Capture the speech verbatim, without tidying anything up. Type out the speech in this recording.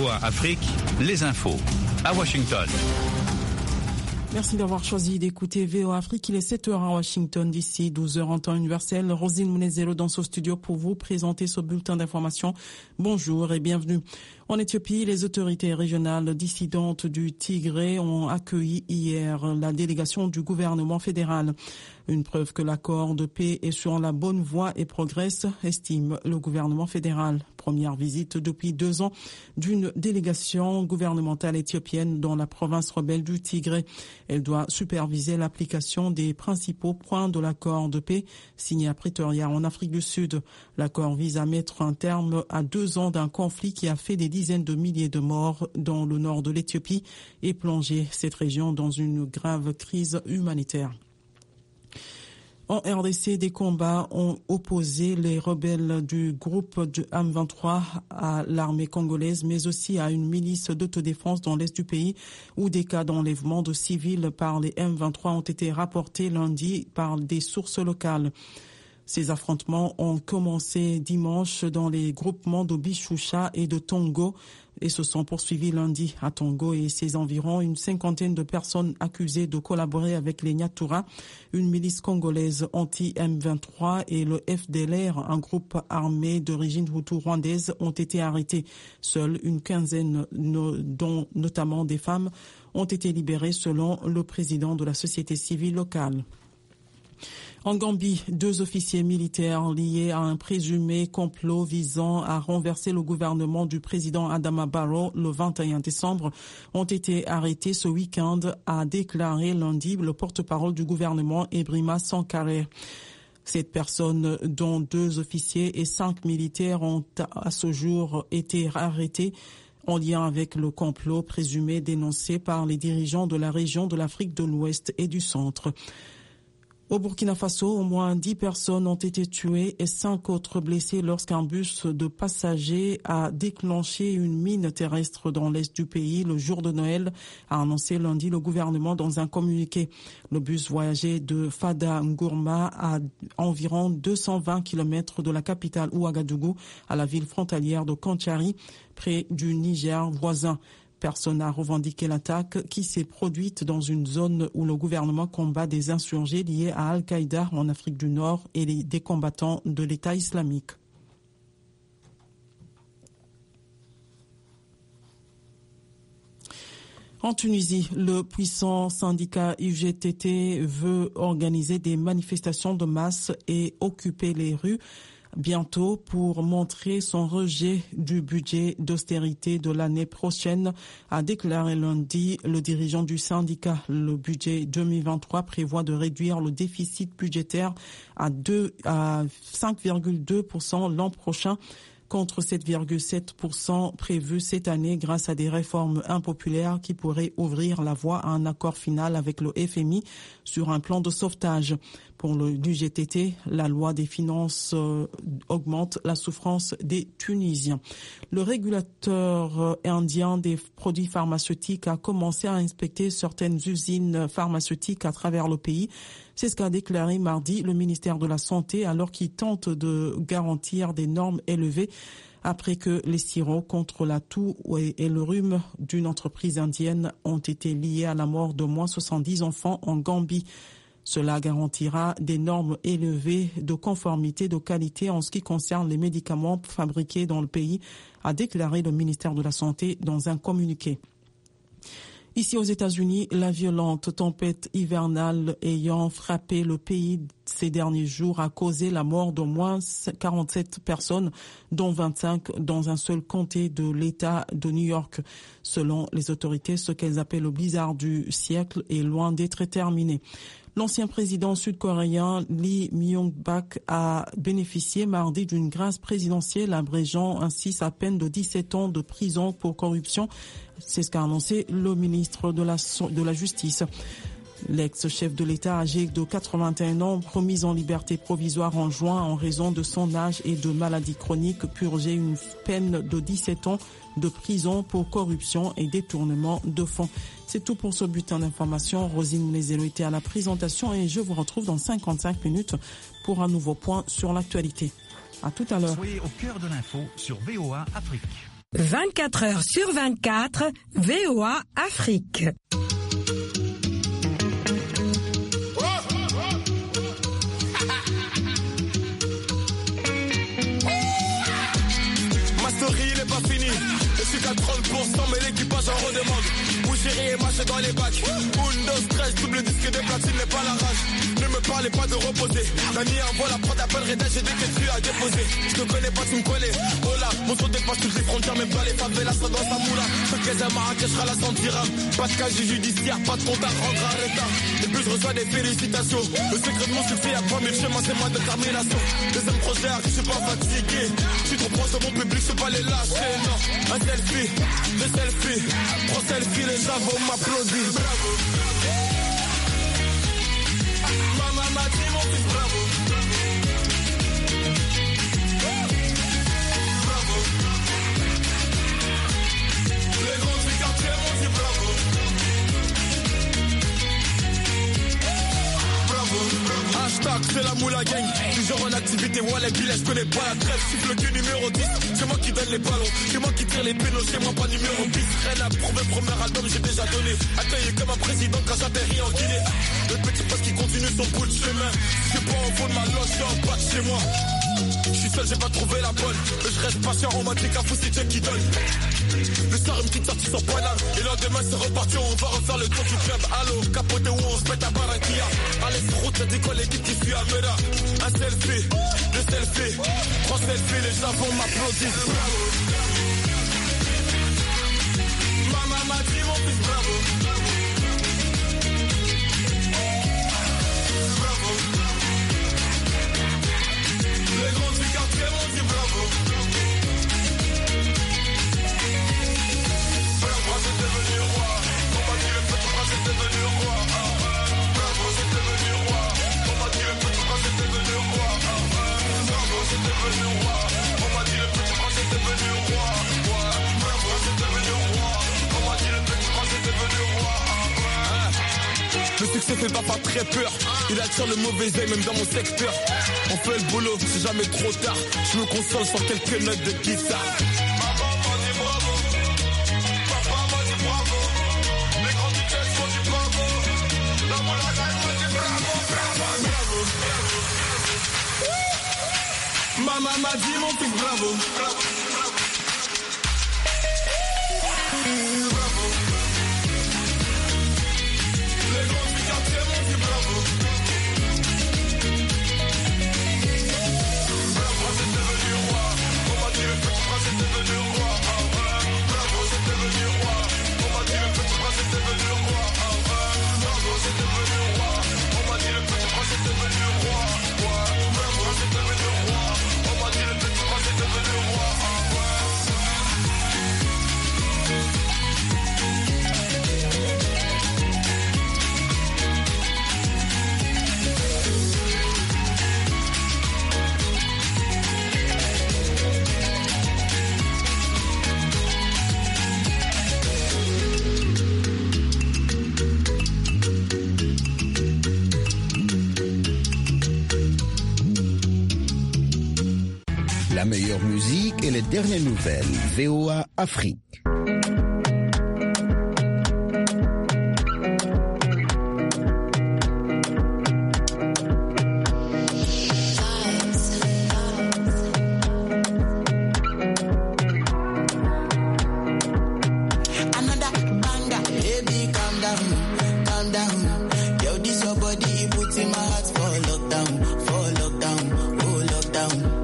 V O A Afrique, les infos à Washington. Merci d'avoir choisi d'écouter V O A Afrique. Il est sept heures à Washington, d'ici douze heures en temps universel. Rosine Mounezelo dans ce studio pour vous présenter ce bulletin d'information. Bonjour et bienvenue. En Éthiopie, les autorités régionales dissidentes du Tigré ont accueilli hier la délégation du gouvernement fédéral. Une preuve que l'accord de paix est sur la bonne voie et progresse, estime le gouvernement fédéral. Première visite depuis deux ans d'une délégation gouvernementale éthiopienne dans la province rebelle du Tigré. Elle doit superviser l'application des principaux points de l'accord de paix signé à Pretoria en Afrique du Sud. L'accord vise à mettre un terme à deux ans d'un conflit qui a fait des dizaines de milliers de morts dans le nord de l'Éthiopie et plongé cette région dans une grave crise humanitaire. En R D C, des combats ont opposé les rebelles du groupe du M vingt-trois à l'armée congolaise, mais aussi à une milice d'autodéfense dans l'est du pays, où des cas d'enlèvement de civils par les M vingt-trois ont été rapportés lundi par des sources locales. Ces affrontements ont commencé dimanche dans les groupements de Bishusha et de Tongo et se sont poursuivis lundi à Tongo et ses environs. Une cinquantaine de personnes accusées de collaborer avec les Nyatura, une milice congolaise anti-M vingt-trois et le F D L R, un groupe armé d'origine hutu-rwandaise, ont été arrêtés. Seule une quinzaine, dont notamment des femmes, ont été libérées selon le président de la société civile locale. En Gambie, deux officiers militaires liés à un présumé complot visant à renverser le gouvernement du président Adama Barrow le vingt et un décembre ont été arrêtés ce week-end, a déclaré lundi le porte-parole du gouvernement Ebrima Sankare. Cette personne, dont deux officiers et cinq militaires, ont à ce jour été arrêtés en lien avec le complot présumé dénoncé par les dirigeants de la région de l'Afrique de l'Ouest et du Centre. Au Burkina Faso, au moins dix personnes ont été tuées et cinq autres blessées lorsqu'un bus de passagers a déclenché une mine terrestre dans l'est du pays le jour de Noël, a annoncé lundi le gouvernement dans un communiqué. Le bus voyageait de Fada Ngourma à environ deux cent vingt kilomètres de la capitale Ouagadougou à la ville frontalière de Kanchari, près du Niger voisin. Personne n'a revendiqué l'attaque qui s'est produite dans une zone où le gouvernement combat des insurgés liés à Al-Qaïda en Afrique du Nord et des combattants de l'État islamique. En Tunisie, le puissant syndicat U G T T veut organiser des manifestations de masse et occuper les rues bientôt pour montrer son rejet du budget d'austérité de l'année prochaine, a déclaré lundi le dirigeant du syndicat. Le budget deux mille vingt-trois prévoit de réduire le déficit budgétaire à, à cinq virgule deux pour cent l'an prochain, contre sept virgule sept pour cent prévu cette année grâce à des réformes impopulaires qui pourraient ouvrir la voie à un accord final avec le F M I sur un plan de sauvetage. Pour le U G T T, la loi des finances euh, augmente la souffrance des Tunisiens. Le régulateur indien des produits pharmaceutiques a commencé à inspecter certaines usines pharmaceutiques à travers le pays. C'est ce qu'a déclaré mardi le ministère de la Santé alors qu'il tente de garantir des normes élevées après que les sirops contre la toux et le rhume d'une entreprise indienne ont été liés à la mort d'au moins soixante-dix enfants en Gambie. Cela garantira des normes élevées de conformité de qualité en ce qui concerne les médicaments fabriqués dans le pays, a déclaré le ministère de la Santé dans un communiqué. Ici aux États-Unis, la violente tempête hivernale ayant frappé le pays ces derniers jours a causé la mort d'au moins quarante-sept personnes, dont vingt-cinq dans un seul comté de l'État de New York. Selon les autorités, ce qu'elles appellent le blizzard du siècle est loin d'être terminé. L'ancien président sud-coréen Lee Myung-bak a bénéficié mardi d'une grâce présidentielle, abrégeant ainsi sa peine de dix-sept ans de prison pour corruption. C'est ce qu'a annoncé le ministre de la, de la Justice. L'ex-chef de l'État âgé de quatre-vingt-un ans, remis en liberté provisoire en juin en raison de son âge et de maladies chroniques, purgeait une peine de dix-sept ans de prison pour corruption et détournement de fonds. C'est tout pour ce bulletin d'information. Rosine Mounezelo était à la présentation et je vous retrouve dans cinquante-cinq minutes pour un nouveau point sur l'actualité. À tout à l'heure. Soyez au cœur de l'info sur V O A Afrique. vingt-quatre heures sur vingt-quatre, V O A Afrique. Ma story, il est pas fini. Je suis qu'à trente pour cent, mais l'équipage en redemande. Boucherie et marché dans les bacs. Windows treize, double disque de platine n'est pas la rage. Ne me parlez pas de reposer. Nani envoie la prod, appelle Reda, j'ai des questions à déposer. Je te connais pas, tu me connais. Oh là, mon son dépasse toutes les frontières, même dans les favelas, ça dans sa moula. Ce qu'est un Marrakech, sera la dirham. Pas de casier judiciaire, pas de compte à rendre à retard. Et puis je reçois des félicitations. Le secret de mon succès, à trois mille chemins, c'est ma détermination. Deuxième projet, je suis pas fatigué. Je suis trop proche de mon public, je peux pas les lâcher, non. Un selfie, deux selfies, trois selfies, les gens vont m'applaudir. Bravo. Maman m'a dit mon fils, bravo. Bravo. Les grands du quartier m'ont dit bravo. Bravo. Hashtag c'est la moula gang. Toujours en activité, ouais les billets, je connais pas la trêve. Siffle le cul numéro dix. C'est moi qui donne les ballons. C'est moi qui tire les pénaux, c'est moi pas numéro dix. Rien à prouver, premier album j'ai déjà donné. Accueilli comme un président quand j'atterris en Guinée. Le petit poste qui continue son bout de chemin. C'est pas au fond de ma loge, c'est en bas de chez moi. Je suis seul, j'ai pas trouvé la bonne. Mais je reste patient, on m'a dit qu'à fou c'est Dieu qui donne. Le soir une petite sortie sur Paname. Et le lendemain c'est reparti, on va refaire le tour du club. Allo, capoté où on se met à Barranquilla. Allez sur route, t'as dit quoi l'équipe qui suit à Mera. Un selfie, deux selfies, trois selfies, les gens vont m'applaudir. Bravo. Maman m'a dit mon fils bravo. Bravo. Les grands du quartier m'ont dit bravo. Bravo, c'est devenu roi. On m'a dit le petit prince est devenu roi. Bravo, c'est devenu roi. On m'a dit le petit prince est devenu roi. Bravo, c'est devenu roi. On m'a dit le petit prince est devenu roi. Bravo, c'est devenu roi. On m'a dit le petit prince est devenu roi. Le succès fait pas très peur. Il attire le mauvais œil même dans mon secteur. On fait le boulot, c'est jamais trop tard. Je me console sur quelques notes de guitare. Maman m'a dit bravo. Papa m'a dit bravo. Les grands D Js m'ont dit bravo. La moula gagne m'a dit bravo, bravo, bravo. Maman m'a dit mon fils bravo. Bravo. Les grands du quartier m'ont dit bravo. Bravo, c'est devenu roi. On m'a dit le petit prince est devenu roi. Bravo, c'est devenu roi. On m'a dit le petit prince est devenu roi. Bravo, c'est devenu roi. On m'a dit le petit prince est devenu roi. Bravo, c'est devenu roi. On m'a dit le petit prince est devenu roi. La meilleure musique et les dernières nouvelles. V O A Afrique. Another banger, baby, calm down, calm down. Yo, this your body, it puts in my heart for lockdown, for lockdown, oh lockdown.